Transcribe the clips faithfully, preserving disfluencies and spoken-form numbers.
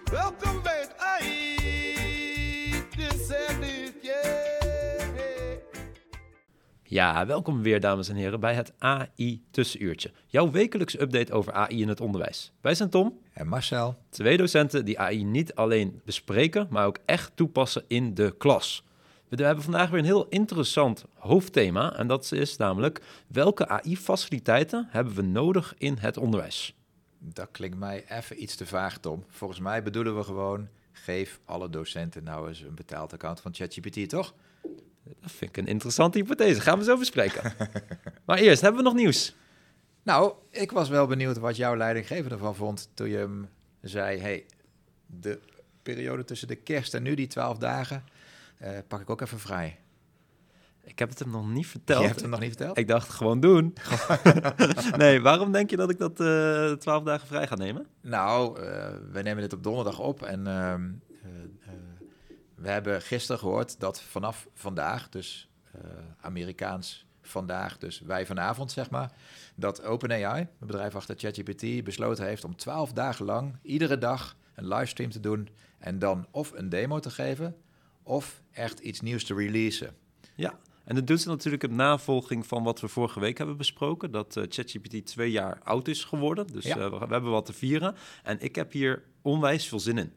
Welkom bij het A I. This and it, yeah. Ja, welkom weer dames en heren bij het A I-tussenuurtje. Jouw wekelijkse update over A I in het onderwijs. Wij zijn Tom. En Marcel. Twee docenten die A I niet alleen bespreken, maar ook echt toepassen in de klas. We hebben vandaag weer een heel interessant hoofdthema en dat is namelijk welke A I-faciliteiten hebben we nodig in het onderwijs? Dat klinkt mij even iets te vaag, Tom. Volgens mij bedoelen we gewoon, geef alle docenten nou eens een betaald account van ChatGPT, toch? Dat vind ik een interessante hypothese. Gaan we zo bespreken. Maar eerst, hebben we nog nieuws? Nou, ik was wel benieuwd wat jouw leidinggevende ervan vond toen je hem zei, hey, de periode tussen de kerst en nu, die twaalf dagen, uh, pak ik ook even vrij. Ik heb het hem nog niet verteld. Je hebt hem nog niet verteld? Ik dacht, gewoon doen. Nee, waarom denk je dat ik dat uh, twaalf dagen vrij ga nemen? Nou, uh, we nemen dit op donderdag op en uh, uh, uh, we hebben gisteren gehoord dat vanaf vandaag, dus uh, Amerikaans vandaag, dus wij vanavond zeg maar, dat OpenAI, het bedrijf achter ChatGPT, besloten heeft om twaalf dagen lang iedere dag een livestream te doen en dan of een demo te geven of echt iets nieuws te releasen. Ja, en dat doet ze natuurlijk in navolging van wat we vorige week hebben besproken, dat uh, ChatGPT twee jaar oud is geworden. Dus ja. uh, we, we hebben wat te vieren. En ik heb hier onwijs veel zin in.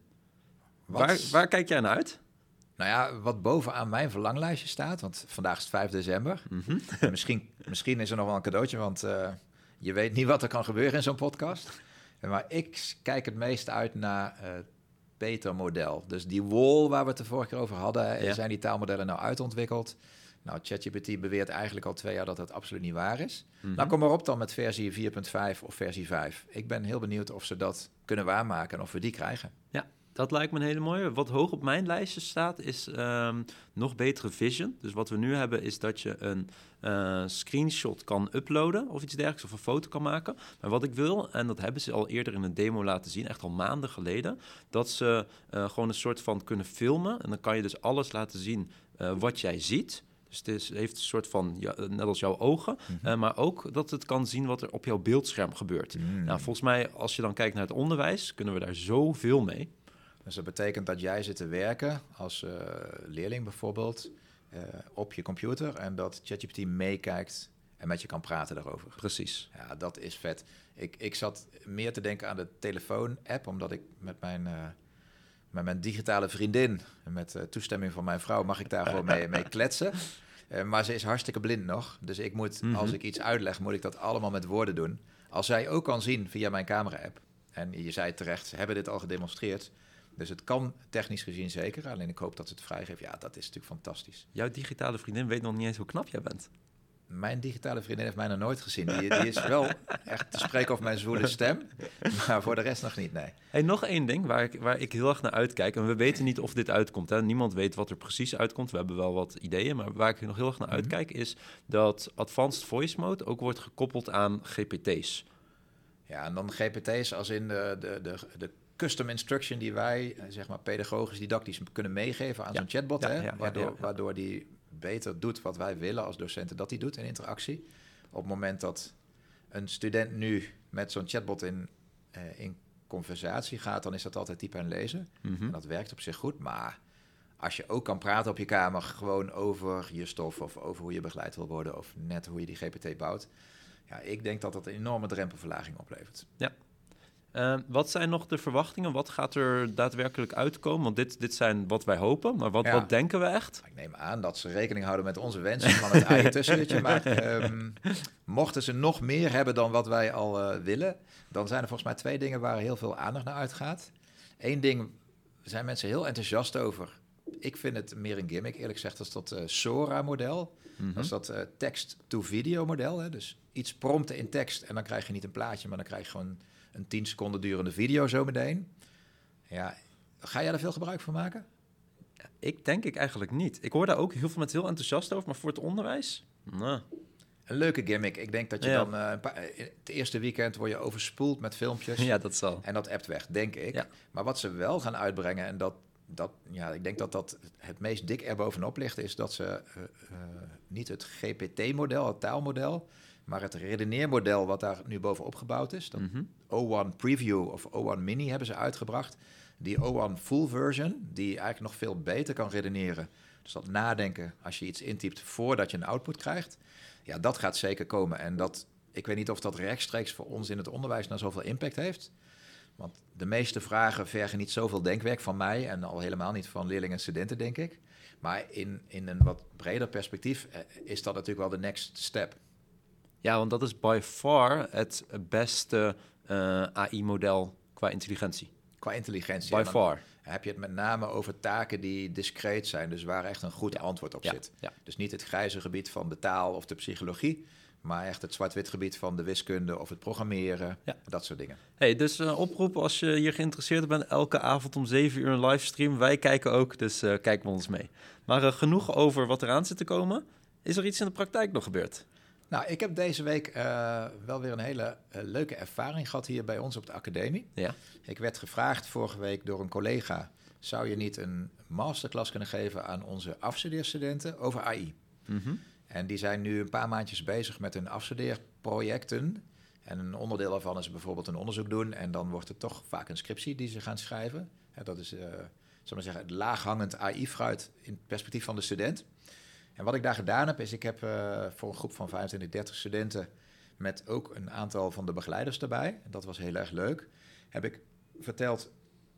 Waar, waar kijk jij naar uit? Nou ja, wat bovenaan mijn verlanglijstje staat, want vandaag is het vijf december. Mm-hmm. misschien, misschien is er nog wel een cadeautje, want uh, je weet niet wat er kan gebeuren in zo'n podcast. Maar ik kijk het meest uit naar het uh, Peter-model. Dus die wall waar we het de vorige keer over hadden, ja. Zijn die taalmodellen nou uitontwikkeld? Nou, ChatGPT beweert eigenlijk al twee jaar dat dat absoluut niet waar is. Mm-hmm. Nou, kom maar op dan met versie vier punt vijf of versie vijf. Ik ben heel benieuwd of ze dat kunnen waarmaken en of we die krijgen. Ja. Dat lijkt me een hele mooie. Wat hoog op mijn lijstje staat is um, nog betere vision. Dus wat we nu hebben is dat je een uh, screenshot kan uploaden of iets dergelijks of een foto kan maken. Maar wat ik wil, en dat hebben ze al eerder in een demo laten zien, echt al maanden geleden, dat ze uh, gewoon een soort van kunnen filmen. En dan kan je dus alles laten zien uh, wat jij ziet. Dus het is, heeft een soort van, ja, net als jouw ogen, mm-hmm. uh, maar ook dat het kan zien wat er op jouw beeldscherm gebeurt. Mm. Nou, volgens mij, als je dan kijkt naar het onderwijs, kunnen we daar zoveel mee. Dus dat betekent dat jij zit te werken als uh, leerling bijvoorbeeld uh, op je computer en dat ChatGPT meekijkt en met je kan praten daarover. Precies. Ja, dat is vet. Ik, ik zat meer te denken aan de telefoon-app, omdat ik met mijn, uh, met mijn digitale vriendin, met uh, toestemming van mijn vrouw, mag ik daar gewoon mee, mee kletsen. Uh, maar ze is hartstikke blind nog, dus ik moet, mm-hmm. als ik iets uitleg, moet ik dat allemaal met woorden doen. Als zij ook kan zien via mijn camera-app, en je zei terecht, ze hebben dit al gedemonstreerd. Dus het kan technisch gezien zeker. Alleen ik hoop dat ze het vrijgeven. Ja, dat is natuurlijk fantastisch. Jouw digitale vriendin weet nog niet eens hoe knap jij bent. Mijn digitale vriendin heeft mij nog nooit gezien. Die, die is wel echt te spreken over mijn zwoele stem. Maar voor de rest nog niet, nee. Hey, nog één ding waar ik, waar ik heel erg naar uitkijk. En we weten niet of dit uitkomt. Hè. Niemand weet wat er precies uitkomt. We hebben wel wat ideeën. Maar waar ik nog heel erg naar mm-hmm. uitkijk is dat Advanced Voice Mode ook wordt gekoppeld aan G P T's. Ja, en dan G P T's als in de... de, de, de custom instruction die wij, zeg maar pedagogisch, didactisch kunnen meegeven aan ja. zo'n chatbot, ja, hè? Ja, waardoor, ja, ja. waardoor die beter doet wat wij willen als docenten dat die doet in interactie. Op het moment dat een student nu met zo'n chatbot in, uh, in conversatie gaat, dan is dat altijd typen en lezen. Mm-hmm. En dat werkt op zich goed, maar als je ook kan praten op je kamer gewoon over je stof of over hoe je begeleid wil worden of net hoe je die G P T bouwt, ja, ik denk dat dat een enorme drempelverlaging oplevert. Ja. Uh, wat zijn nog de verwachtingen? Wat gaat er daadwerkelijk uitkomen? Want dit, dit zijn wat wij hopen, maar wat, ja. wat denken we echt? Ik neem aan dat ze rekening houden met onze wensen van het A I-tussenuurtje. Maar um, mochten ze nog meer hebben dan wat wij al uh, willen, dan zijn er volgens mij twee dingen waar heel veel aandacht naar uitgaat. Eén ding, zijn mensen heel enthousiast over. Ik vind het meer een gimmick, eerlijk gezegd, als dat uh, Sora-model. Mm-hmm. Dat is dat uh, text-to-video-model. Hè? Dus iets prompten in tekst en dan krijg je niet een plaatje, maar dan krijg je gewoon een tien seconden durende video zo meteen. Ja, ga jij er veel gebruik van maken? Ja, ik denk ik eigenlijk niet. Ik hoor daar ook heel veel mensen heel enthousiast over, maar voor het onderwijs? Nou. Een leuke gimmick. Ik denk dat je ja. dan... Uh, een paar, het eerste weekend word je overspoeld met filmpjes. Ja, dat zal. En dat appt weg, denk ik. Ja. Maar wat ze wel gaan uitbrengen, en dat, dat, ja, ik denk dat dat het meest dik erbovenop ligt, is dat ze uh, uh, niet het G P T-model, het taalmodel, maar het redeneermodel wat daar nu bovenop gebouwd is, dat mm-hmm. O één Preview of O één Mini hebben ze uitgebracht. Die O one full version, die eigenlijk nog veel beter kan redeneren. Dus dat nadenken als je iets intypt voordat je een output krijgt. Ja, dat gaat zeker komen. En dat, ik weet niet of dat rechtstreeks voor ons in het onderwijs nou zoveel impact heeft. Want de meeste vragen vergen niet zoveel denkwerk van mij en al helemaal niet van leerlingen en studenten, denk ik. Maar in, in een wat breder perspectief is dat natuurlijk wel de next step. Ja, want dat is by far het beste uh, A I-model qua intelligentie. Qua intelligentie. By far. Heb je het met name over taken die discreet zijn, dus waar echt een goed ja. antwoord op ja. zit. Ja. Dus niet het grijze gebied van de taal of de psychologie, maar echt het zwart-wit gebied van de wiskunde of het programmeren, ja. dat soort dingen. Hey, dus uh, oproep als je hier geïnteresseerd bent, elke avond om zeven uur een livestream. Wij kijken ook, dus uh, kijk met ons mee. Maar uh, genoeg over wat eraan zit te komen. Is er iets in de praktijk nog gebeurd? Nou, ik heb deze week uh, wel weer een hele uh, leuke ervaring gehad hier bij ons op de academie. Ja. Ik werd gevraagd vorige week door een collega, zou je niet een masterclass kunnen geven aan onze afstudeerstudenten over A I? Mm-hmm. En die zijn nu een paar maandjes bezig met hun afstudeerprojecten. En een onderdeel daarvan is bijvoorbeeld een onderzoek doen. En dan wordt het toch vaak een scriptie die ze gaan schrijven. Ja, dat is, uh, zal ik maar zeggen, het laaghangend A I-fruit in het perspectief van de student. En wat ik daar gedaan heb, is ik heb uh, voor een groep van vijfentwintig, dertig studenten met ook een aantal van de begeleiders erbij, en dat was heel erg leuk, heb ik verteld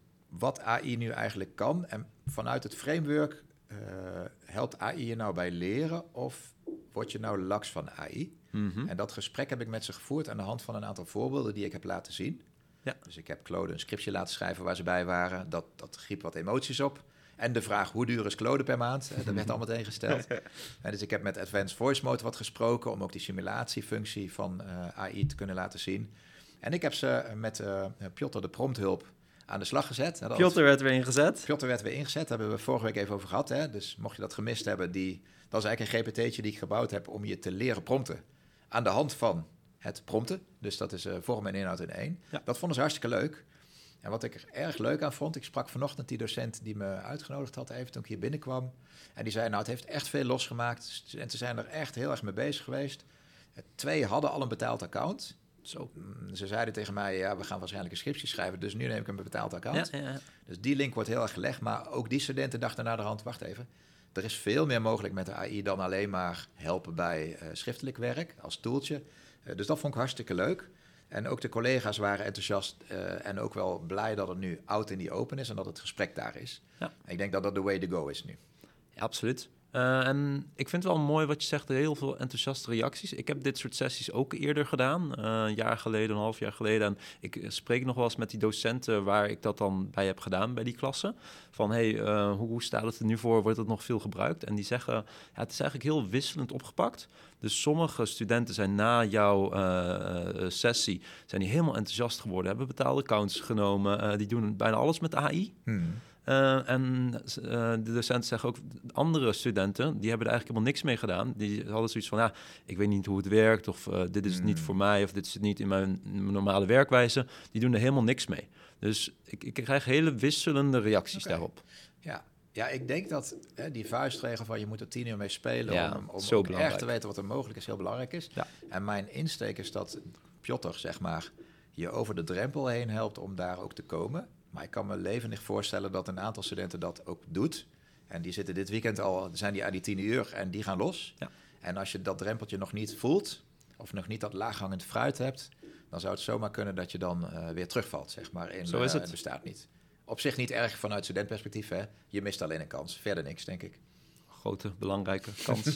wat A I nu eigenlijk kan. En vanuit het framework uh, helpt A I je nou bij leren of word je nou laks van A I? Mm-hmm. En dat gesprek heb ik met ze gevoerd aan de hand van een aantal voorbeelden die ik heb laten zien. Ja. Dus ik heb Claude een scriptje laten schrijven waar ze bij waren. Dat, dat griep wat emoties op. En de vraag, hoe duur is Claude per maand? Dat werd al meteen gesteld. En dus ik heb met Advanced Voice Mode wat gesproken om ook die simulatiefunctie van uh, A I te kunnen laten zien. En ik heb ze met uh, Piotr de prompthulp aan de slag gezet. Piotr werd weer ingezet. Piotr werd weer ingezet, daar hebben we vorige week even over gehad. Hè? Dus mocht je dat gemist hebben, die, dat is eigenlijk een G P T'tje die ik gebouwd heb om je te leren prompten. Aan de hand van het prompten. Dus dat is uh, vorm en inhoud in één. Ja. Dat vonden ze hartstikke leuk. En wat ik er erg leuk aan vond, ik sprak vanochtend die docent die me uitgenodigd had even toen ik hier binnenkwam. En die zei, nou het heeft echt veel losgemaakt. Studenten zijn er echt heel erg mee bezig geweest. Twee hadden al een betaald account. Zo. Ze zeiden tegen mij, ja, we gaan waarschijnlijk een scriptie schrijven, dus nu neem ik een betaald account. Ja, ja, ja. Dus die link wordt heel erg gelegd, maar ook die studenten dachten naar de hand, wacht even, er is veel meer mogelijk met de A I dan alleen maar helpen bij uh, schriftelijk werk als toeltje. Uh, dus dat vond ik hartstikke leuk. En ook de collega's waren enthousiast uh, en ook wel blij dat het nu out in die open is en dat het gesprek daar is. Ja. Ik denk dat dat de way to go is nu. Ja, absoluut. Uh, en ik vind het wel mooi wat je zegt, heel veel enthousiaste reacties. Ik heb dit soort sessies ook eerder gedaan, uh, een jaar geleden, een half jaar geleden. En ik spreek nog wel eens met die docenten waar ik dat dan bij heb gedaan, bij die klassen. Van, hey, uh, hoe, hoe staat het er nu voor? Wordt het nog veel gebruikt? En die zeggen, ja, het is eigenlijk heel wisselend opgepakt. Dus sommige studenten zijn na jouw uh, uh, sessie zijn die helemaal enthousiast geworden, hebben betaalde accounts genomen. Uh, die doen bijna alles met A I. Hmm. Uh, en uh, de docenten zeggen ook, andere studenten, die hebben er eigenlijk helemaal niks mee gedaan. Die hadden zoiets van, ja, ik weet niet hoe het werkt, of uh, dit is mm. niet voor mij, of dit is niet in mijn, in mijn normale werkwijze. Die doen er helemaal niks mee. Dus ik, ik krijg hele wisselende reacties okay. daarop. Ja. Ja, ik denk dat hè, die vuistregel van je moet er tien uur mee spelen ja, om, om ook echt te weten wat er mogelijk is, heel belangrijk is. Ja. En mijn insteek is dat Piotr, zeg maar, je over de drempel heen helpt om daar ook te komen. Maar ik kan me levendig voorstellen dat een aantal studenten dat ook doet. En die zitten dit weekend al, zijn die aan die tien uur en die gaan los. Ja. En als je dat drempeltje nog niet voelt, of nog niet dat laaghangend fruit hebt, dan zou het zomaar kunnen dat je dan uh, weer terugvalt, zeg maar. In, Zo is het. Uh, het bestaat niet. Op zich niet erg vanuit studentperspectief, hè. Je mist alleen een kans. Verder niks, denk ik. Grote, belangrijke kans.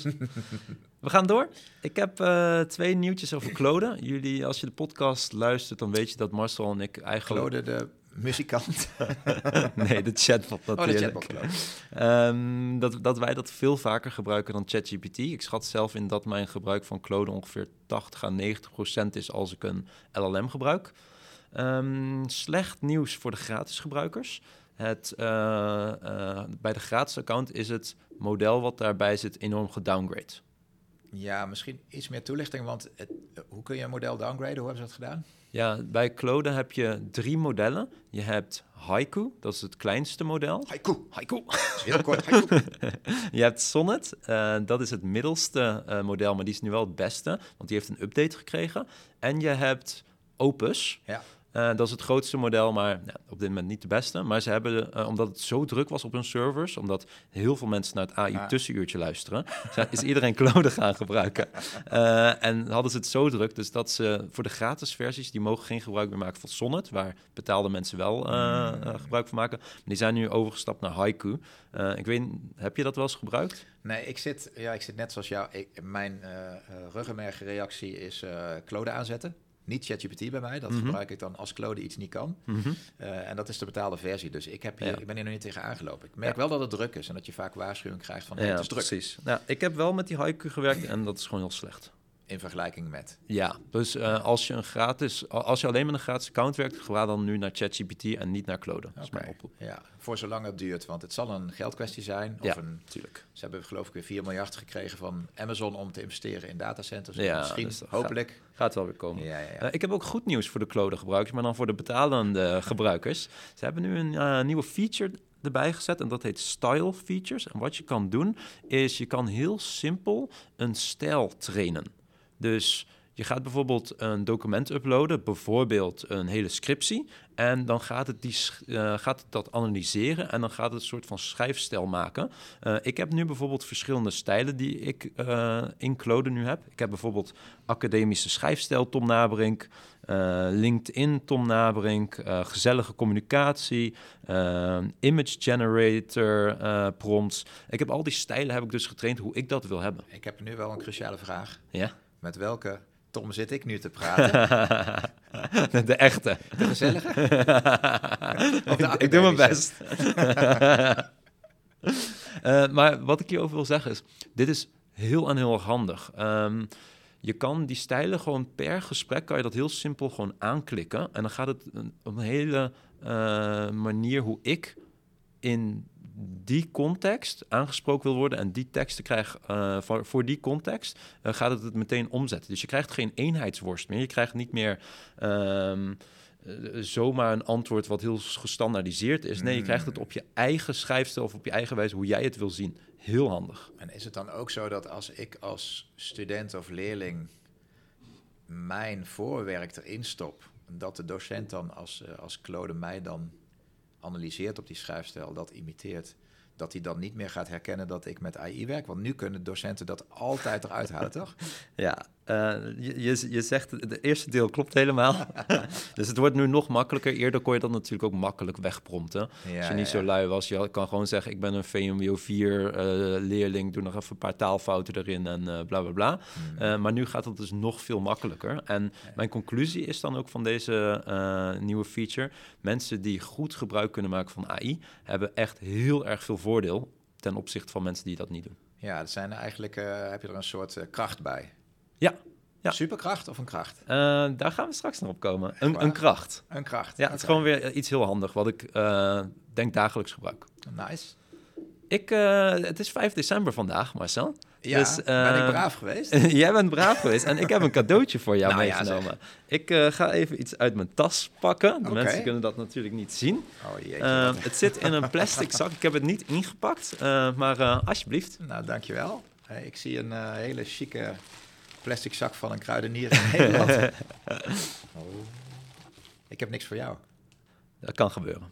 We gaan door. Ik heb uh, twee nieuwtjes over Claude. Jullie, als je de podcast luistert, dan weet je dat Marcel en ik eigenlijk... Claude, de muzikant? Nee, de chatbot natuurlijk. Oh, de chatbot, um, dat, dat wij dat veel vaker gebruiken dan ChatGPT. Ik schat zelf in dat mijn gebruik van Claude ongeveer tachtig à negentig procent is als ik een L L M gebruik. Um, slecht nieuws voor de gratis gebruikers. Het, uh, uh, bij de gratis account is het model wat daarbij zit enorm gedowngrade. Ja, misschien iets meer toelichting, want het, hoe kun je een model downgraden? Hoe hebben ze dat gedaan? Ja, bij Claude heb je drie modellen. Je hebt Haiku, dat is het kleinste model. Haiku. Haiku. Dat is heel kort, Haiku. Je hebt Sonnet, uh, dat is het middelste uh, model, maar die is nu wel het beste, want die heeft een update gekregen. En je hebt Opus. Ja. Uh, dat is het grootste model, maar ja, op dit moment niet de beste. Maar ze hebben, uh, omdat het zo druk was op hun servers, omdat heel veel mensen naar het A I-tussenuurtje luisteren, is iedereen Claude gaan gebruiken. Uh, en hadden ze het zo druk, dus dat ze voor de gratis versies, die mogen geen gebruik meer maken van Sonnet, waar betaalde mensen wel uh, uh, gebruik van maken. Maar die zijn nu overgestapt naar Haiku. Uh, ik weet, heb je dat wel eens gebruikt? Nee, ik zit, ja, ik zit net zoals jou. Ik, mijn uh, uh, ruggenmergreactie is uh, Claude aanzetten. Niet ChatGPT bij mij, dat mm-hmm. gebruik ik dan als Claude iets niet kan. Mm-hmm. Uh, en dat is de betaalde versie. Dus ik, heb hier, ja. ik ben hier nog niet tegen aangelopen. Ik merk ja. wel dat het druk is en dat je vaak waarschuwing krijgt van hey, ja, het is druk. Precies. Nou, ik heb wel met die Haiku gewerkt en dat is gewoon heel slecht. In vergelijking met? Ja, dus uh, als je een gratis, als je alleen met een gratis account werkt, ga dan nu naar ChatGPT en niet naar Claude. Dat is okay. mijn oproep. Ja, voor zolang het duurt, want het zal een geldkwestie zijn. Of ja, een, natuurlijk. Ze hebben geloof ik weer vier miljard gekregen van Amazon om te investeren in datacenters. Ja, misschien, dus hopelijk. Gaat, gaat wel weer komen. Ja, ja, ja. Uh, ik heb ook goed nieuws voor de Claude gebruikers, maar dan voor de betalende gebruikers. Ze hebben nu een uh, nieuwe feature erbij gezet en dat heet Style Features. En wat je kan doen, is je kan heel simpel een stijl trainen. Dus je gaat bijvoorbeeld een document uploaden, bijvoorbeeld een hele scriptie. En dan gaat het, die, uh, gaat het dat analyseren en dan gaat het een soort van schrijfstijl maken. Uh, ik heb nu bijvoorbeeld verschillende stijlen die ik uh, in Claude nu heb. Ik heb bijvoorbeeld academische schrijfstijl Tom Naberink, uh, LinkedIn Tom Naberink, uh, gezellige communicatie, uh, image generator uh, prompts. Ik heb al die stijlen heb ik dus getraind hoe ik dat wil hebben. Ik heb nu wel een cruciale vraag. Ja? Met welke Tom zit ik nu te praten? De echte. De gezellige? Of de ik doe mijn best. uh, maar wat ik hierover wil zeggen is, dit is heel en heel erg handig. Um, je kan die stijlen gewoon per gesprek, kan je dat heel simpel gewoon aanklikken. En dan gaat het een, op een hele uh, manier hoe ik in die context aangesproken wil worden en die teksten krijg uh, voor, voor die context, uh, gaat het het meteen omzetten. Dus je krijgt geen eenheidsworst meer. Je krijgt niet meer um, uh, zomaar een antwoord wat heel gestandaardiseerd is. Nee, je krijgt het op je eigen schrijfstijl of op je eigen wijze hoe jij het wil zien. Heel handig. En is het dan ook zo dat als ik als student of leerling mijn voorwerk erin stop, dat de docent dan als, uh, als Claude mij dan analyseert op die schrijfstijl, dat imiteert, dat hij dan niet meer gaat herkennen dat ik met A I werk? Want nu kunnen docenten dat altijd eruit halen, toch? Ja, uh, je, je, je zegt, het eerste deel klopt helemaal. Dus het wordt nu nog makkelijker. Eerder kon je dat natuurlijk ook makkelijk wegprompten. Ja, als je niet ja, ja. zo lui was, je kan gewoon zeggen, ik ben een V M B O vier uh, leerling, doe nog even een paar taalfouten erin en uh, bla bla bla. Hmm. Uh, maar nu gaat het dus nog veel makkelijker. En ja. mijn conclusie is dan ook van deze uh, nieuwe feature, mensen die goed gebruik kunnen maken van A I, hebben echt heel erg veel voordeel ten opzichte van mensen die dat niet doen. Ja, het zijn eigenlijk, uh, heb je er een soort uh, kracht bij? Ja. ja. Superkracht of een kracht? Uh, daar gaan we straks nog op komen. Een, een kracht. Een kracht. Ja, het is gewoon weer iets heel handig wat ik uh, denk dagelijks gebruik. Nice. Ik, uh, het is vijf december vandaag, Marcel. Ja, dus, uh, ben ik braaf geweest? Jij bent braaf geweest en ik heb een cadeautje voor jou nou, meegenomen. Ja, ik uh, ga even iets uit mijn tas pakken. De okay. mensen kunnen dat natuurlijk niet zien. Oh, jeetje, uh, het zit in een plastic zak. Ik heb het niet ingepakt, uh, maar uh, alsjeblieft. Nou, dankjewel. Hey, ik zie een uh, hele chique plastic zak van een kruidenier in Nederland. Oh. Ik heb niks voor jou. Dat kan gebeuren.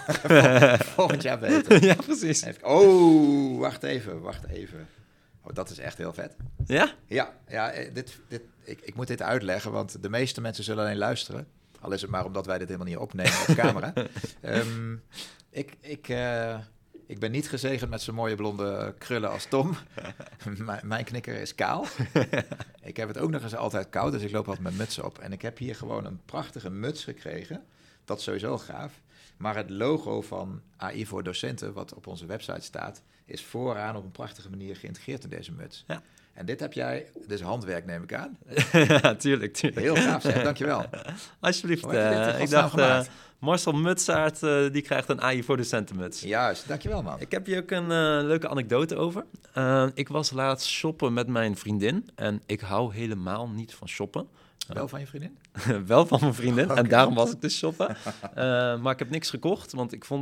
Volgend jaar beter. Ja, precies. Even, oh, wacht even, wacht even. Oh, dat is echt heel vet. Ja? Ja, ja dit, dit, ik, ik moet dit uitleggen, want de meeste mensen zullen alleen luisteren. Al is het maar omdat wij dit helemaal niet opnemen op camera. um, ik, ik, uh, ik ben niet gezegend met zo'n mooie blonde krullen als Tom. M- mijn knikker is kaal. Ik heb het ook nog eens altijd koud, dus ik loop altijd met muts op. En ik heb hier gewoon een prachtige muts gekregen. Dat is sowieso gaaf. Maar het logo van A I voor docenten, wat op onze website staat, is vooraan op een prachtige manier geïntegreerd in deze muts. Ja. En dit heb jij, dit is handwerk neem ik aan. Ja, tuurlijk, tuurlijk. Heel gaaf zeg, dankjewel. Alsjeblieft. Uh, ik dacht, uh, Marcel Mutsaert, uh, die krijgt een A I voor docentenmuts. Juist, dankjewel man. Ik heb hier ook een uh, leuke anekdote over. Uh, ik was laatst shoppen met mijn vriendin en ik hou helemaal niet van shoppen. Wel van je vriendin? Wel van mijn vriendin. Okay. En daarom was ik dus shoppen. Uh, maar ik heb niks gekocht, want ik vond het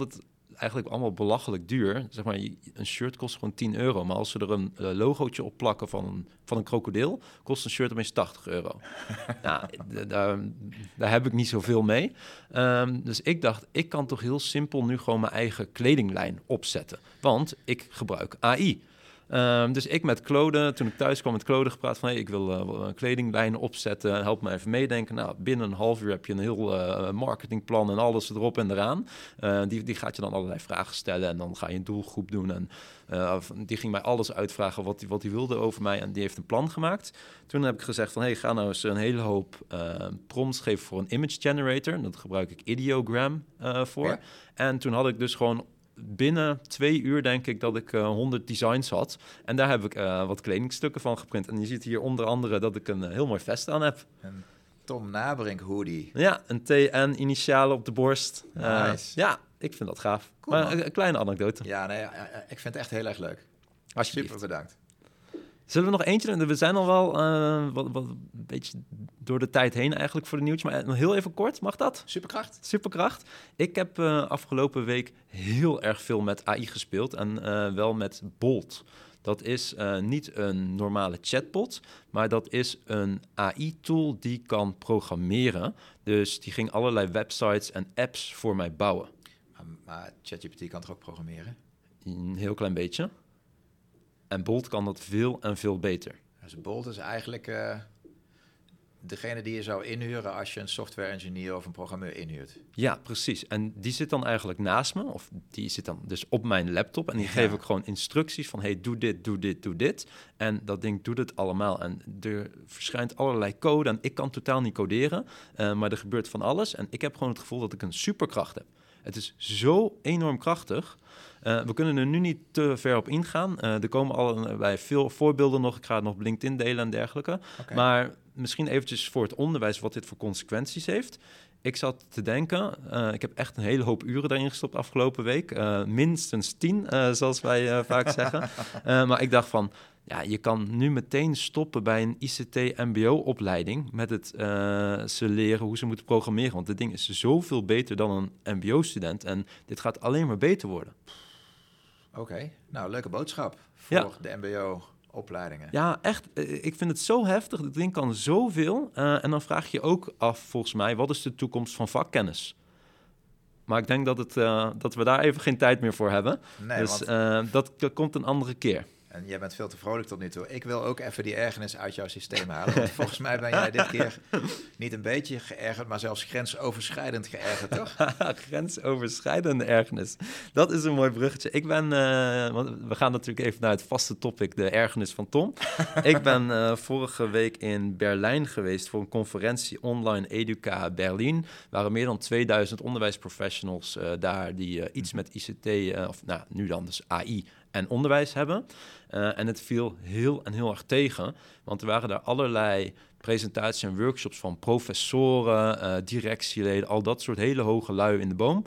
eigenlijk allemaal belachelijk duur. Zeg maar, een shirt kost gewoon tien euro. Maar als ze er een uh, logootje op plakken van een, van een krokodil, kost een shirt opeens tachtig euro. Nou, d- daar, daar heb ik niet zoveel mee. Um, dus ik dacht, ik kan toch heel simpel nu gewoon mijn eigen kledinglijn opzetten. Want ik gebruik A I. Um, dus ik met Claude, toen ik thuis kwam met Claude gepraat van... Hey, ik wil uh, een kledinglijn opzetten, help me even meedenken. Nou, binnen een half uur heb je een heel uh, marketingplan en alles erop en eraan. Uh, die, die gaat je dan allerlei vragen stellen en dan ga je een doelgroep doen. En uh, die ging mij alles uitvragen wat hij wat die wilde over mij en die heeft een plan gemaakt. Toen heb ik gezegd van, hey, ga nou eens een hele hoop uh, prompts geven voor een image generator. Dat gebruik ik Ideogram uh, voor. Ja. En toen had ik dus gewoon... binnen twee uur denk ik dat ik uh, honderd designs had. En daar heb ik uh, wat kledingstukken van geprint. En je ziet hier onder andere dat ik een uh, heel mooi vest aan heb. Een Tom Nabrink hoodie. Ja, een T N-initialen op de borst. Nice. Uh, ja, ik vind dat gaaf. Cool, maar een, een kleine anekdote. Ja, nee, ik vind het echt heel erg leuk. Alsjeblieft. Super bedankt. Zullen we nog eentje doen? We zijn al wel uh, wat, wat een beetje door de tijd heen eigenlijk voor de nieuwtje. Maar nog heel even kort, mag dat? Superkracht. Superkracht. Ik heb uh, afgelopen week heel erg veel met A I gespeeld. En uh, wel met Bolt. Dat is uh, niet een normale chatbot, maar dat is een A I-tool die kan programmeren. Dus die ging allerlei websites en apps voor mij bouwen. Maar, maar ChatGPT kan toch ook programmeren? Een heel klein beetje. En Bolt kan dat veel en veel beter. Dus Bolt is eigenlijk uh, degene die je zou inhuren als je een software engineer of een programmeur inhuurt. Ja, precies. En die zit dan eigenlijk naast me, of die zit dan dus op mijn laptop. En die ja. geef ik gewoon instructies van, hey, doe dit, doe dit, doe dit. En dat ding doet het allemaal. En er verschijnt allerlei code en ik kan totaal niet coderen, uh, maar er gebeurt van alles. En ik heb gewoon het gevoel dat ik een superkracht heb. Het is zo enorm krachtig. Uh, we kunnen er nu niet te ver op ingaan. Uh, er komen al bij veel voorbeelden nog. Ik ga het nog op LinkedIn delen en dergelijke. Okay. Maar misschien eventjes voor het onderwijs wat dit voor consequenties heeft. Ik zat te denken, uh, ik heb echt een hele hoop uren daarin gestopt afgelopen week. Uh, minstens tien, uh, zoals wij uh, vaak zeggen. Uh, maar ik dacht van, ja, je kan nu meteen stoppen bij een I C T M B O-opleiding met het uh, ze leren hoe ze moeten programmeren. Want dit ding is zoveel beter dan een M B O-student en dit gaat alleen maar beter worden. Oké, okay. Nou, leuke boodschap voor ja. de M B O-opleidingen. Ja, echt. Ik vind het zo heftig. Het ding kan zoveel. Uh, en dan vraag je ook af, volgens mij, wat is de toekomst van vakkennis? Maar ik denk dat, het, uh, dat we daar even geen tijd meer voor hebben. Nee, dus want... uh, dat, dat komt een andere keer. En jij bent veel te vrolijk tot nu toe. Ik wil ook even die ergernis uit jouw systeem halen. Want volgens mij ben jij dit keer niet een beetje geërgerd, maar zelfs grensoverschrijdend geërgerd, toch? Grensoverschrijdende ergernis. Dat is een mooi bruggetje. Ik ben, uh, want we gaan natuurlijk even naar het vaste topic, de ergernis van Tom. Ik ben uh, vorige week in Berlijn geweest voor een conferentie Online Educa Berlin. Er waren meer dan tweeduizend onderwijsprofessionals uh, daar die uh, iets met I C T, uh, of nou, nu dan dus A I en onderwijs hebben. Uh, en het viel heel en heel erg tegen, want er waren daar allerlei presentaties en workshops van professoren, uh, directieleden, al dat soort hele hoge lui in de boom.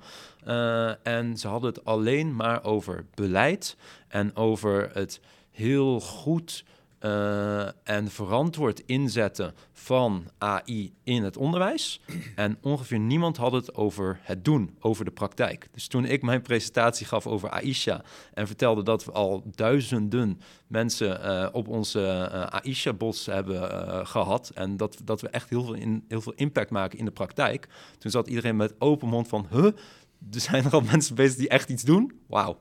Uh, en ze hadden het alleen maar over beleid en over het heel goed uh, en verantwoord inzetten van A I in het onderwijs. En ongeveer niemand had het over het doen, over de praktijk. Dus toen ik mijn presentatie gaf over Aisha en vertelde dat we al duizenden mensen uh, op onze uh, Aisha-bots hebben uh, gehad en dat, dat we echt heel veel, in, heel veel impact maken in de praktijk, toen zat iedereen met open mond van, huh, er zijn er al mensen bezig die echt iets doen? Wauw.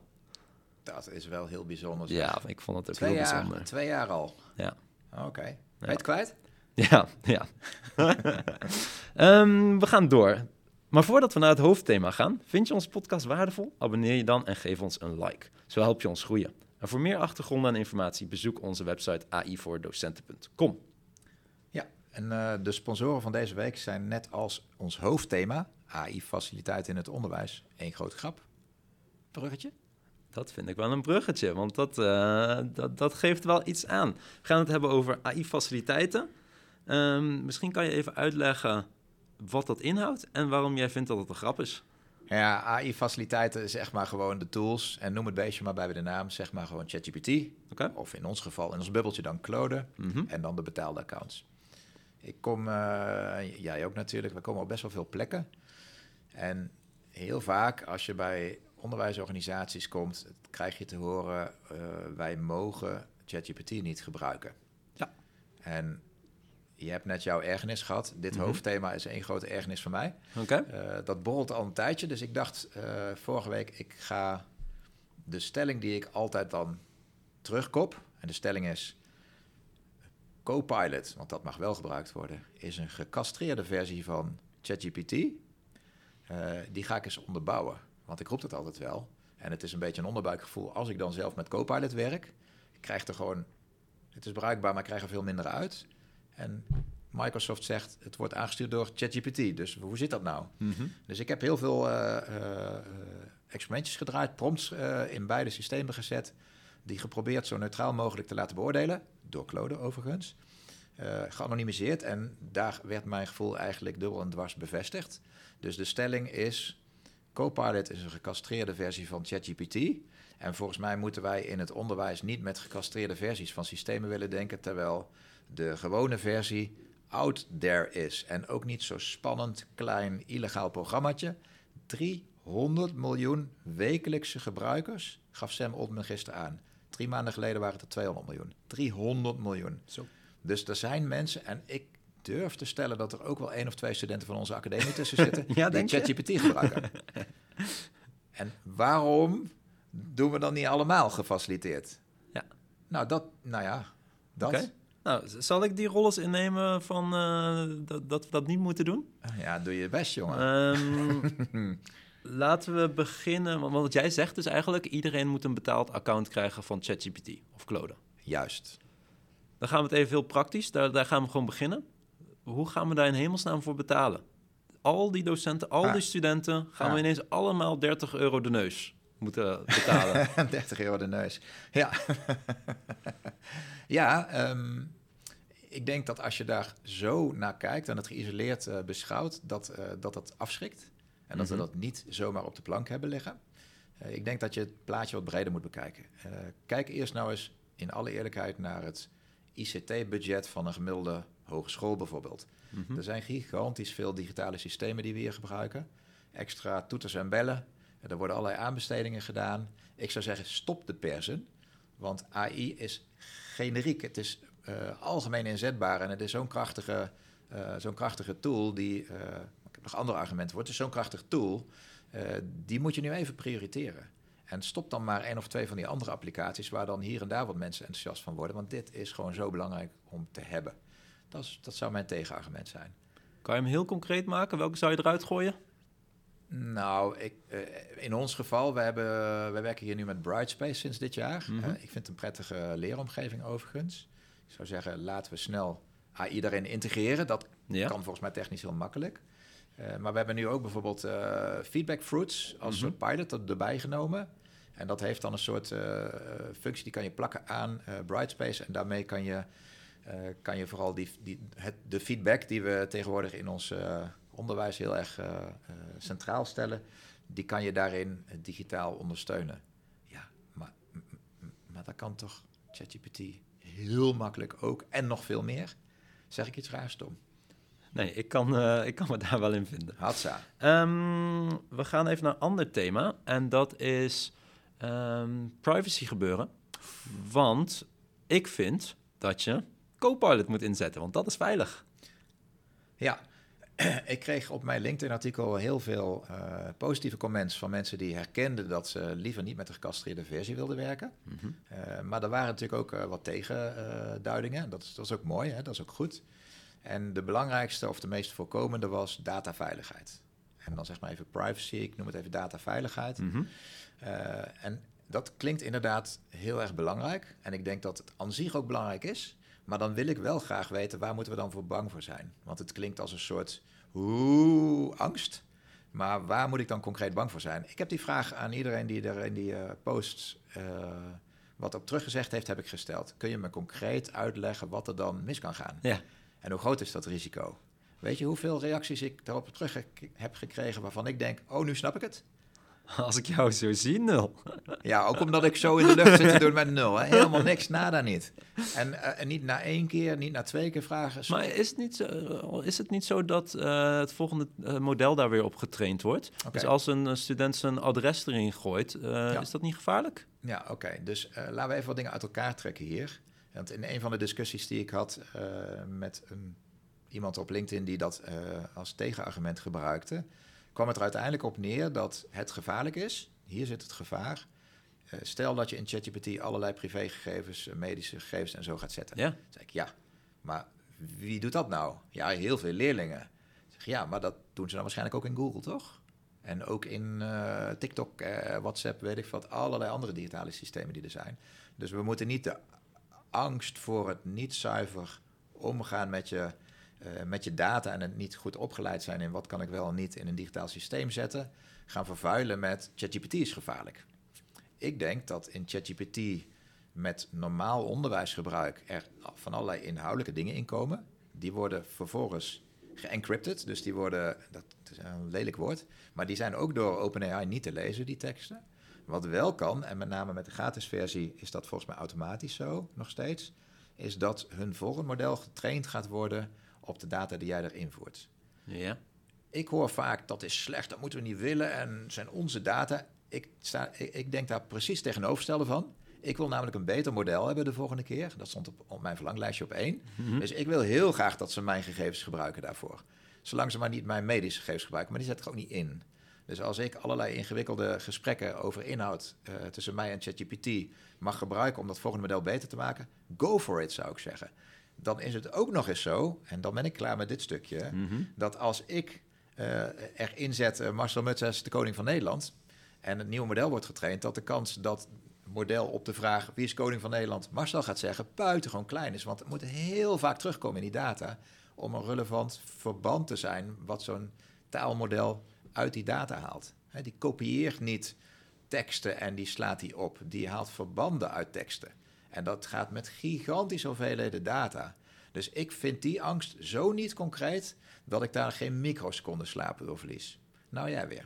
Dat is wel heel bijzonder. Zeg. Ja, ik vond het ook twee heel jaar, bijzonder. Twee jaar al? Ja. Oké. Okay. Ben je ja. het kwijt? Ja, ja. um, we gaan door. Maar voordat we naar het hoofdthema gaan, vind je onze podcast waardevol? Abonneer je dan en geef ons een like. Zo help je ons groeien. En voor meer achtergronden en informatie bezoek onze website a i voor docenten punt com. Ja, en uh, de sponsoren van deze week zijn net als ons hoofdthema, A I-faciliteit in het onderwijs, één grote grap. Bruggetje? Dat vind ik wel een bruggetje, want dat, uh, dat, dat geeft wel iets aan. We gaan het hebben over A I-faciliteiten. Um, misschien kan je even uitleggen wat dat inhoudt en waarom jij vindt dat het een grap is. Ja, A I-faciliteiten is echt maar gewoon de tools. En noem het beestje maar bij de naam, zeg maar gewoon ChatGPT. Okay. Of in ons geval, in ons bubbeltje dan Claude. Mm-hmm. En dan de betaalde accounts. Ik kom, uh, jij ook natuurlijk, we komen op best wel veel plekken. En heel vaak als je bij onderwijsorganisaties komt, krijg je te horen, uh, wij mogen ChatGPT niet gebruiken. Ja. En je hebt net jouw ergernis gehad. Dit mm-hmm. hoofdthema is één grote ergernis van mij. Okay. Uh, dat borrelt al een tijdje, dus ik dacht uh, vorige week, ik ga de stelling die ik altijd dan terugkop, en de stelling is, Copilot, want dat mag wel gebruikt worden, is een gecastreerde versie van ChatGPT. Uh, die ga ik eens onderbouwen, want ik roep het altijd wel. En het is een beetje een onderbuikgevoel als ik dan zelf met Copilot werk. Ik krijg er gewoon, het is bruikbaar, maar ik krijg er veel minder uit. En Microsoft zegt, het wordt aangestuurd door ChatGPT. Dus hoe zit dat nou? Mm-hmm. Dus ik heb heel veel uh, uh, experimentjes gedraaid, prompts uh, in beide systemen gezet, die geprobeerd zo neutraal mogelijk te laten beoordelen, door Claude overigens, uh, geanonimiseerd. En daar werd mijn gevoel eigenlijk dubbel en dwars bevestigd. Dus de stelling is, Copilot is een gecastreerde versie van ChatGPT. En volgens mij moeten wij in het onderwijs niet met gecastreerde versies van systemen willen denken, terwijl de gewone versie out there is. En ook niet zo spannend, klein, illegaal programmaatje. driehonderd miljoen wekelijkse gebruikers, gaf Sam Altman gisteren aan. Drie maanden geleden waren het er tweehonderd miljoen. driehonderd miljoen. Zo. Dus er zijn mensen, en ik durf te stellen dat er ook wel één of twee studenten van onze academie tussen zitten, ja, die ChatGPT gebruiken. En waarom doen we dan niet allemaal gefaciliteerd? Ja. Nou, dat, nou ja, dat. Okay. Nou, zal ik die rollen innemen van uh, dat, dat we dat niet moeten doen? Ja, doe je best, jongen. Um, laten we beginnen, want wat jij zegt is eigenlijk, iedereen moet een betaald account krijgen van ChatGPT of Claude. Juist. Dan gaan we het even heel praktisch, daar, daar gaan we gewoon beginnen. Hoe gaan we daar in hemelsnaam voor betalen? Al die docenten, al ah. die studenten, gaan ah. we ineens allemaal dertig euro de neus moeten betalen. dertig euro de neus, ja. ja, um, ik denk dat als je daar zo naar kijkt en het geïsoleerd uh, beschouwt, dat, uh, dat het afschrikt. En dat mm-hmm. we dat niet zomaar op de plank hebben liggen. Uh, ik denk dat je het plaatje wat breder moet bekijken. Uh, kijk eerst nou eens in alle eerlijkheid naar het I C T-budget van een gemiddelde hogeschool bijvoorbeeld. Mm-hmm. Er zijn gigantisch veel digitale systemen die we hier gebruiken. Extra toeters en bellen. Er worden allerlei aanbestedingen gedaan. Ik zou zeggen, stop de persen. Want A I is generiek. Het is uh, algemeen inzetbaar. En het is zo'n krachtige, uh, zo'n krachtige tool die... Uh, ik heb nog andere argumenten voor. Het is zo'n krachtig tool. Uh, die moet je nu even prioriteren. En stop dan maar één of twee van die andere applicaties... waar dan hier en daar wat mensen enthousiast van worden. Want dit is gewoon zo belangrijk om te hebben. Dat, is, dat zou mijn tegenargument zijn. Kan je hem heel concreet maken? Welke zou je eruit gooien? Nou, ik, uh, in ons geval, we, hebben, we werken hier nu met Brightspace sinds dit jaar. Mm-hmm. Uh, ik vind het een prettige leeromgeving overigens. Ik zou zeggen, laten we snel A I daarin integreren. Dat ja. kan volgens mij technisch heel makkelijk. Uh, maar we hebben nu ook bijvoorbeeld uh, Feedback Fruits als mm-hmm. soort pilot erbij genomen. En dat heeft dan een soort uh, functie, die kan je plakken aan uh, Brightspace. En daarmee kan je, uh, kan je vooral die, die, het, de feedback die we tegenwoordig in ons... Uh, onderwijs heel erg uh, uh, centraal stellen, die kan je daarin uh, digitaal ondersteunen. Ja, maar, m- m- maar dat kan toch ChatGPT heel makkelijk ook en nog veel meer? Zeg ik iets raars, Tom? Nee, ik kan, uh, ik kan me daar wel in vinden. Hatsa. Um, we gaan even naar een ander thema en dat is um, privacy gebeuren. Want ik vind dat je Copilot moet inzetten, want dat is veilig. Ja. Ik kreeg op mijn LinkedIn-artikel heel veel uh, positieve comments van mensen die herkenden dat ze liever niet met de gecastreerde versie wilden werken. Mm-hmm. Uh, maar er waren natuurlijk ook uh, wat tegenduidingen. Uh, dat, is, dat is ook mooi, hè? Dat is ook goed. En de belangrijkste of de meest voorkomende was dataveiligheid. En dan zeg maar even privacy, ik noem het even dataveiligheid. Mm-hmm. Uh, en dat klinkt inderdaad heel erg belangrijk. En ik denk dat het aan zich ook belangrijk is. Maar dan wil ik wel graag weten, waar moeten we dan voor bang voor zijn? Want het klinkt als een soort oeh, angst. Maar waar moet ik dan concreet bang voor zijn? Ik heb die vraag aan iedereen die er in die uh, posts uh, wat op teruggezegd heeft, heb ik gesteld. Kun je me concreet uitleggen wat er dan mis kan gaan? Ja. En hoe groot is dat risico? Weet je hoeveel reacties ik daarop terug heb gekregen waarvan ik denk, oh, nu snap ik het? Als ik jou zo zie, nul. Ja, ook omdat ik zo in de lucht zit te doen met nul. Hè? Helemaal niks, nada niet. En, uh, en niet na één keer, niet na twee keer vragen. Maar is het niet zo, is het niet zo dat uh, het volgende uh, model daar weer op getraind wordt? Okay. Dus als een student zijn adres erin gooit, uh, ja. is dat niet gevaarlijk? Ja, oké. Okay. Dus uh, laten we even wat dingen uit elkaar trekken hier. Want in een van de discussies die ik had uh, met een, iemand op LinkedIn die dat uh, als tegenargument gebruikte, kwam het er uiteindelijk op neer dat het gevaarlijk is. Hier zit het gevaar. Uh, stel dat je in ChatGPT allerlei privégegevens, medische gegevens en zo gaat zetten. Ja. Dan zeg ik, ja, maar wie doet dat nou? Ja, heel veel leerlingen. Ik zeg, ja, maar dat doen ze dan waarschijnlijk ook in Google, toch? En ook in uh, TikTok, uh, WhatsApp, weet ik wat, allerlei andere digitale systemen die er zijn. Dus we moeten niet de angst voor het niet zuiver omgaan met je, uh, met je data en het niet goed opgeleid zijn in wat kan ik wel en niet in een digitaal systeem zetten, gaan vervuilen met ChatGPT is gevaarlijk. Ik denk dat in ChatGPT met normaal onderwijsgebruik er van allerlei inhoudelijke dingen in komen. Die worden vervolgens geëncrypted, dus die worden, dat is een lelijk woord, maar die zijn ook door OpenAI niet te lezen, die teksten. Wat wel kan, en met name met de gratis versie is dat volgens mij automatisch zo, nog steeds, is dat hun volgende model getraind gaat worden op de data die jij erin voert. Ja. Ik hoor vaak, dat is slecht, dat moeten we niet willen en zijn onze data. Ik, sta, ik, ik denk daar precies tegenovergestelde van. Ik wil namelijk een beter model hebben de volgende keer. Dat stond op, op mijn verlanglijstje op één. Mm-hmm. Dus ik wil heel graag dat ze mijn gegevens gebruiken daarvoor. Zolang ze maar niet mijn medische gegevens gebruiken, maar die zet ik ook niet in. Dus als ik allerlei ingewikkelde gesprekken over inhoud uh, tussen mij en ChatGPT mag gebruiken om dat volgende model beter te maken, go for it, zou ik zeggen. Dan is het ook nog eens zo, en dan ben ik klaar met dit stukje, mm-hmm. dat als ik uh, erin zet uh, Marcel Mutsen als de koning van Nederland en het nieuwe model wordt getraind, dat de kans dat model op de vraag wie is koning van Nederland Marcel gaat zeggen, buitengewoon klein is. Want het moet heel vaak terugkomen in die data om een relevant verband te zijn wat zo'n taalmodel uit die data haalt. He, die kopieert niet teksten en die slaat die op. Die haalt verbanden uit teksten. En dat gaat met gigantische hoeveelheden data. Dus ik vind die angst zo niet concreet dat ik daar geen microseconde slaap door verlies. Nou, jij weer.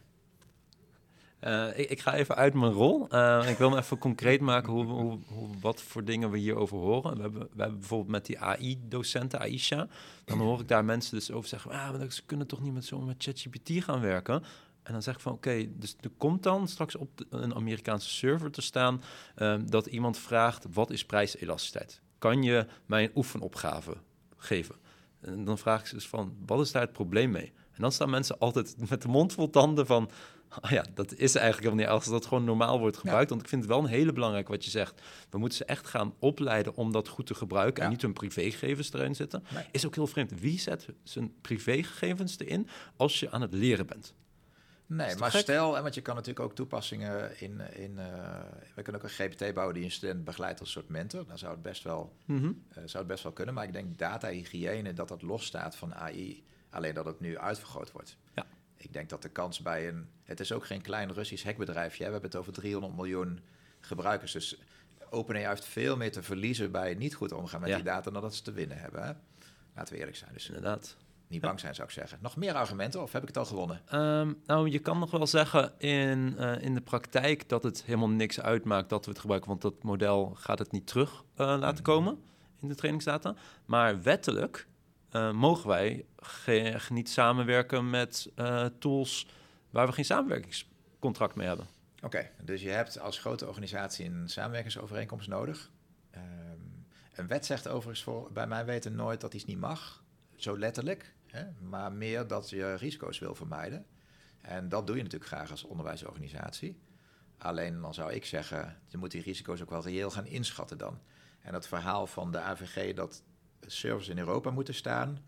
Uh, ik, ik ga even uit mijn rol. Uh, ik wil me even concreet maken hoe, hoe, hoe, wat voor dingen we hierover horen. We hebben, we hebben bijvoorbeeld met die A I-docenten, Aisha, dan hoor ik daar mensen dus over zeggen, ah, maar ze kunnen toch niet met zo met ChatGPT gaan werken? En dan zeg ik van, oké, okay, dus er komt dan straks op een Amerikaanse server te staan uh, dat iemand vraagt, wat is prijselasticiteit? Kan je mij een oefenopgave geven? En dan vraag ik ze dus van, wat is daar het probleem mee? En dan staan mensen altijd met de mond vol tanden van, oh ja, dat is eigenlijk helemaal niet als dat gewoon normaal wordt gebruikt. Ja. Want ik vind het wel een hele belangrijk wat je zegt. We moeten ze echt gaan opleiden om dat goed te gebruiken. Ja. En niet hun privégegevens erin zitten. Nee. Is ook heel vreemd. Wie zet zijn privégegevens erin als je aan het leren bent? Nee, maar gek? Stel, en want je kan natuurlijk ook toepassingen in... in uh, we kunnen ook een G P T bouwen die een student begeleidt als soort mentor. Dan zou het best wel, mm-hmm. uh, zou het best wel kunnen. Maar ik denk data-hygiëne, dat dat losstaat van A I. Alleen dat het nu uitvergroot wordt. Ja. Ik denk dat de kans bij een... Het is ook geen klein Russisch hackbedrijfje. Hè? We hebben het over driehonderd miljoen gebruikers. Dus OpenAI heeft veel meer te verliezen bij niet goed omgaan met ja. die data dan dat ze te winnen hebben. Hè? Laten we eerlijk zijn. Dus inderdaad. Niet bang zijn, zou ik zeggen. Nog meer argumenten of heb ik het al gewonnen? Um, nou, je kan nog wel zeggen in, uh, in de praktijk dat het helemaal niks uitmaakt dat we het gebruiken. Want dat model gaat het niet terug uh, laten komen in de trainingsdata. Maar wettelijk uh, mogen wij ge- niet samenwerken met uh, tools waar we geen samenwerkingscontract mee hebben. Oké, okay, dus je hebt als grote organisatie een samenwerkingsovereenkomst nodig. Um, een wet zegt overigens voor, bij mijn weten nooit dat iets niet mag. Zo letterlijk, hè? Maar meer dat je risico's wil vermijden. En dat doe je natuurlijk graag als onderwijsorganisatie. Alleen dan zou ik zeggen, je moet die risico's ook wel reëel gaan inschatten dan. En dat verhaal van de A V G dat servers in Europa moeten staan.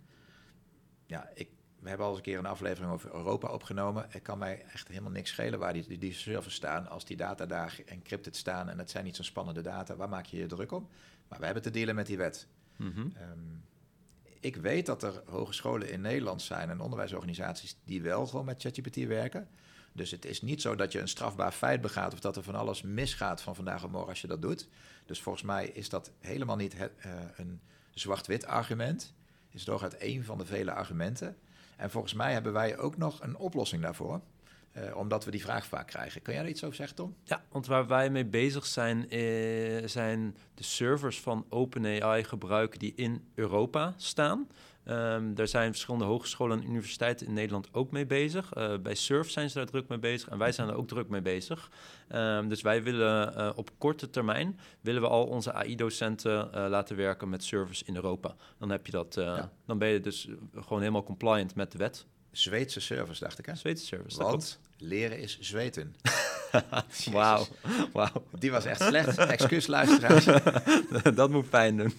Ja, ik, we hebben al eens een keer een aflevering over Europa opgenomen. Het kan mij echt helemaal niks schelen waar die, die, die servers staan. Als die data daar encrypted staan en het zijn niet zo'n spannende data, waar maak je je druk om? Maar we hebben te dealen met die wet. Mm-hmm. Um, Ik weet dat er hogescholen in Nederland zijn en onderwijsorganisaties die wel gewoon met ChatGPT werken. Dus het is niet zo dat je een strafbaar feit begaat of dat er van alles misgaat van vandaag op morgen als je dat doet. Dus volgens mij is dat helemaal niet het, uh, een zwart-wit argument. Het is doorgaans één van de vele argumenten. En volgens mij hebben wij ook nog een oplossing daarvoor. Uh, omdat we die vraag vaak krijgen. Kun jij er iets over zeggen, Tom? Ja, want waar wij mee bezig zijn, uh, zijn de servers van OpenAI gebruiken die in Europa staan. Um, daar zijn verschillende hogescholen en universiteiten in Nederland ook mee bezig. Uh, bij Surf zijn ze daar druk mee bezig en wij zijn er ook druk mee bezig. Um, dus wij willen uh, op korte termijn willen we al onze A I-docenten uh, laten werken met servers in Europa. Dan heb je dat, uh, ja. dan ben je dus gewoon helemaal compliant met de wet. Zweedse servers, dacht ik, hè? Zweedse servers, dat Want leren is zweten. Wauw, wow. Die was echt slecht. Excuus, luisteraars. Dat moet pijn doen.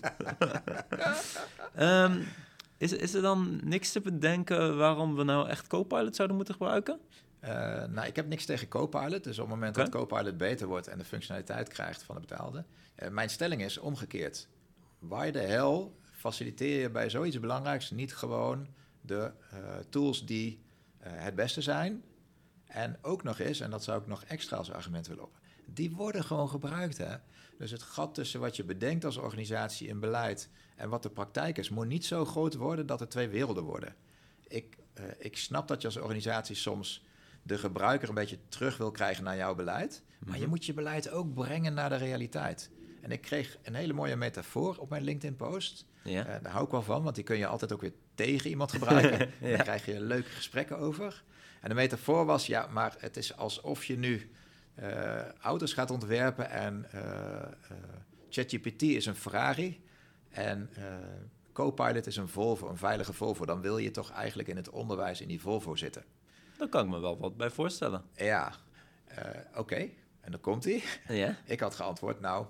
um, is, is er dan niks te bedenken waarom we nou echt Copilot zouden moeten gebruiken? Uh, nou, ik heb niks tegen Copilot. Dus op het moment okay. dat Copilot beter wordt en de functionaliteit krijgt van de betaalde. Uh, mijn stelling is omgekeerd. Why the hell faciliteer je bij zoiets belangrijks niet gewoon de uh, tools die uh, het beste zijn. En ook nog eens, en dat zou ik nog extra als argument willen op, die worden gewoon gebruikt. Hè? Dus het gat tussen wat je bedenkt als organisatie in beleid en wat de praktijk is, moet niet zo groot worden dat er twee werelden worden. Ik, uh, ik snap dat je als organisatie soms de gebruiker een beetje terug wil krijgen naar jouw beleid, maar mm-hmm. je moet je beleid ook brengen naar de realiteit. En ik kreeg een hele mooie metafoor op mijn LinkedIn-post. Ja. Uh, daar hou ik wel van, want die kun je altijd ook weer tegen iemand gebruiken. ja. Daar krijg je leuke gesprekken over. En de metafoor was, ja, maar het is alsof je nu uh, auto's gaat ontwerpen en uh, uh, ChatGPT is een Ferrari en uh, Copilot is een Volvo, een veilige Volvo. Dan wil je toch eigenlijk in het onderwijs in die Volvo zitten. Daar kan ik me wel wat bij voorstellen. Ja, uh, oké. Okay. En dan komt hij. Ja. Ik had geantwoord, nou,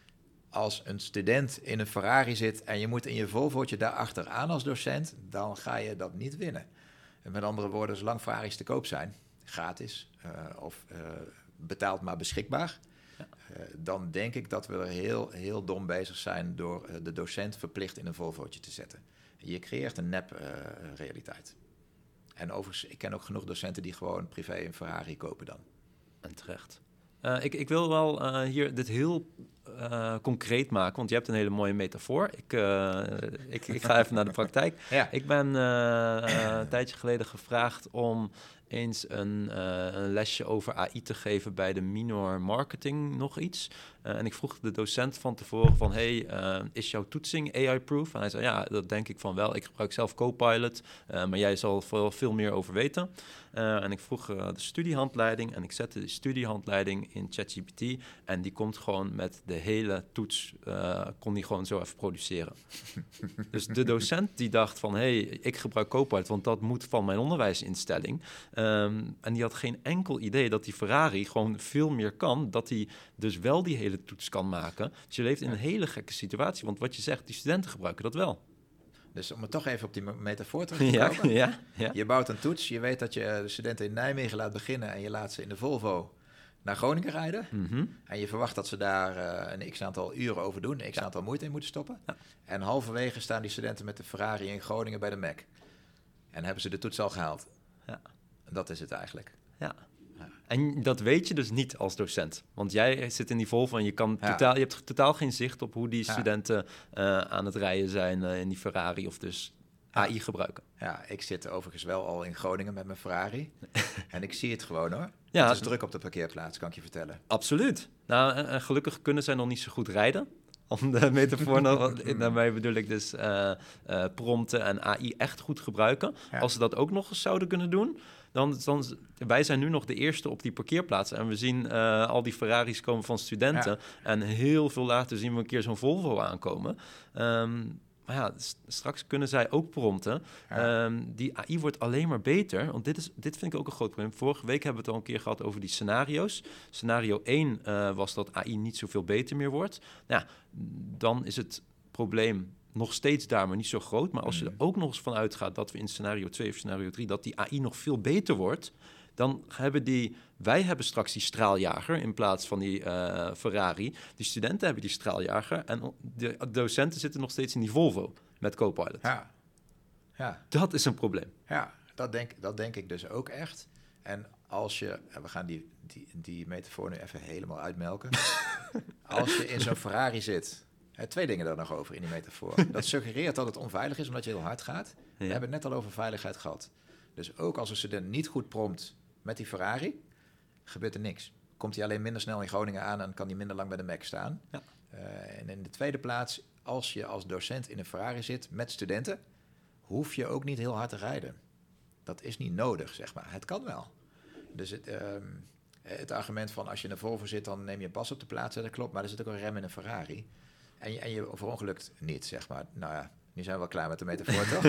als een student in een Ferrari zit en je moet in je Volvootje daarachteraan als docent, dan ga je dat niet winnen. En met andere woorden, zolang Ferraris te koop zijn, gratis uh, of uh, betaald maar beschikbaar, ja. uh, dan denk ik dat we er heel, heel dom bezig zijn door uh, de docent verplicht in een Volvootje te zetten. Je creëert een nep uh, realiteit. En overigens, ik ken ook genoeg docenten die gewoon privé een Ferrari kopen dan. En terecht. Uh, ik, ik wil wel uh, hier dit heel uh, concreet maken, want je hebt een hele mooie metafoor. Ik, uh, ik, ik ga even naar de praktijk. Ja. Ik ben uh, uh, een tijdje geleden gevraagd om eens een, uh, een lesje over A I te geven bij de minor marketing nog iets. Uh, en ik vroeg de docent van tevoren van, hey, uh, is jouw toetsing A I-proof? En hij zei, ja, dat denk ik van wel. Ik gebruik zelf Copilot, uh, maar jij zal er veel meer over weten. Uh, en ik vroeg uh, de studiehandleiding en ik zette de studiehandleiding in ChatGPT en die komt gewoon met de hele toets, uh, kon die gewoon zo even produceren. Dus de docent die dacht van, hey, ik gebruik Copilot, want dat moet van mijn onderwijsinstelling. Um, en die had geen enkel idee dat die Ferrari gewoon veel meer kan, dat hij dus wel die hele toets kan maken. Dus je leeft in een hele gekke situatie, want wat je zegt, die studenten gebruiken dat wel. Dus om het toch even op die metafoor terug te komen. Ja, ja, ja. Je bouwt een toets, je weet dat je de studenten in Nijmegen laat beginnen en je laat ze in de Volvo naar Groningen rijden. Mm-hmm. En je verwacht dat ze daar uh, een x-aantal uren over doen, een x-aantal ja. moeite in moeten stoppen. Ja. En halverwege staan die studenten met de Ferrari in Groningen bij de Mac. En hebben ze de toets al gehaald. Ja. En dat is het eigenlijk. Ja. Ja. En dat weet je dus niet als docent. Want jij zit in die Volvo en je, kan ja. totaal, je hebt totaal geen zicht op hoe die studenten ja. uh, aan het rijden zijn uh, in die Ferrari of dus A I gebruiken. Ja, ik zit overigens wel al in Groningen met mijn Ferrari. En ik zie het gewoon hoor. Ja, het is druk op de parkeerplaats, kan ik je vertellen. Absoluut. Nou, en, en gelukkig kunnen zij nog niet zo goed rijden. Om de metafoor, daarmee bedoel ik dus uh, uh, prompten en A I echt goed gebruiken. Ja. Als ze dat ook nog eens zouden kunnen doen, dan, dan... Wij zijn nu nog de eerste op die parkeerplaats. En we zien uh, al die Ferraris komen van studenten. Ja. En heel veel later zien we een keer zo'n Volvo aankomen. Um, maar ja, st- straks kunnen zij ook prompten. Ja. Um, die A I wordt alleen maar beter. Want dit, is, dit vind ik ook een groot probleem. Vorige week hebben we het al een keer gehad over die scenario's. Scenario één uh, was dat A I niet zoveel beter meer wordt. Nou, dan is het probleem nog steeds daar, maar niet zo groot. Maar als je er ook nog eens van uitgaat dat we in scenario twee of scenario drie... dat die A I nog veel beter wordt, dan hebben die... Wij hebben straks die straaljager in plaats van die uh, Ferrari. Die studenten hebben die straaljager en de docenten zitten nog steeds in die Volvo met Copilot. Ja. Ja. Dat is een probleem. Ja, dat denk, dat denk ik dus ook echt. En als je... We gaan die, die, die metafoor nu even helemaal uitmelken. Als je in zo'n Ferrari zit... Twee dingen daar nog over in die metafoor. Dat suggereert dat het onveilig is omdat je heel hard gaat. Ja. We hebben het net al over veiligheid gehad. Dus ook als een student niet goed prompt Met die Ferrari gebeurt er niks. Komt hij alleen minder snel in Groningen aan en kan hij minder lang bij de Mac staan. Ja. Uh, en in de tweede plaats, als je als docent in een Ferrari zit met studenten, hoef je ook niet heel hard te rijden. Dat is niet nodig, zeg maar. Het kan wel. Dus het, um, het argument van als je in een Volvo zit, dan neem je een pas op de plaats, dat klopt. Maar er zit ook een rem in een Ferrari. En je, en je verongelukt niet, zeg maar. Nou ja, nu zijn we wel klaar met de metafoor, toch?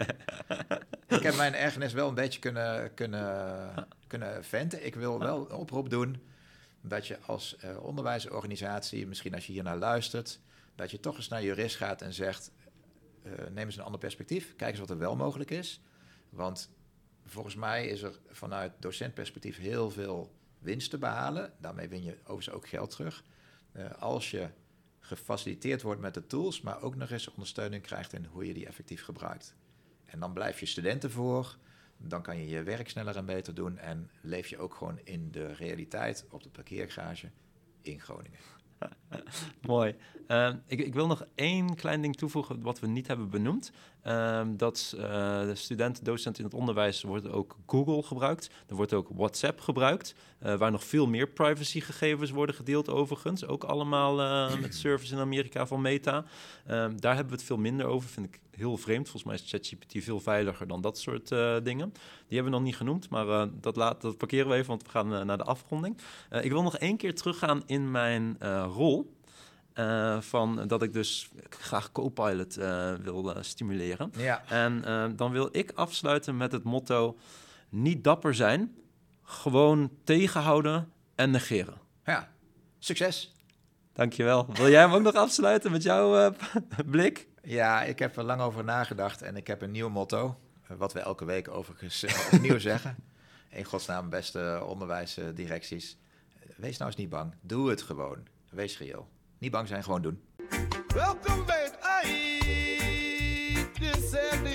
Ik heb mijn ergernis wel een beetje kunnen, kunnen, kunnen venten. Ik wil wel een oproep doen dat je als uh, onderwijsorganisatie, misschien als je hier naar luistert, dat je toch eens naar je jurist gaat en zegt, uh, neem eens een ander perspectief. Kijk eens wat er wel mogelijk is. Want volgens mij is er vanuit docentperspectief heel veel winst te behalen. Daarmee win je overigens ook geld terug. Uh, als je gefaciliteerd wordt met de tools, maar ook nog eens ondersteuning krijgt in hoe je die effectief gebruikt. En dan blijf je studenten voor, dan kan je je werk sneller en beter doen en leef je ook gewoon in de realiteit op de parkeergarage in Groningen. Mooi. Uh, ik, ik wil nog één klein ding toevoegen wat we niet hebben benoemd. Uh, dat uh, de studenten, docenten in het onderwijs wordt ook Google gebruikt. Er wordt ook WhatsApp gebruikt, uh, waar nog veel meer privacygegevens worden gedeeld overigens. Ook allemaal uh, met servers in Amerika van Meta. Uh, daar hebben we het veel minder over, vind ik heel vreemd. Volgens mij is ChatGPT veel veiliger dan dat soort uh, dingen. Die hebben we nog niet genoemd, maar uh, dat, laat, dat parkeren we even, want we gaan uh, naar de afronding. Uh, ik wil nog één keer teruggaan in mijn uh, rol. Uh, van dat ik dus graag Copilot uh, wil uh, stimuleren. Ja. En uh, dan wil ik afsluiten met het motto: niet dapper zijn, gewoon tegenhouden en negeren. Ja, succes. Dankjewel. Wil jij hem ook nog afsluiten met jouw uh, blik? Ja, ik heb er lang over nagedacht en ik heb een nieuw motto, uh, wat we elke week overigens uh, opnieuw zeggen. In godsnaam, beste onderwijsdirecties. Uh, wees nou eens niet bang. Doe het gewoon. Wees reëel. Niet bang zijn, gewoon doen. Welkom bij het I. This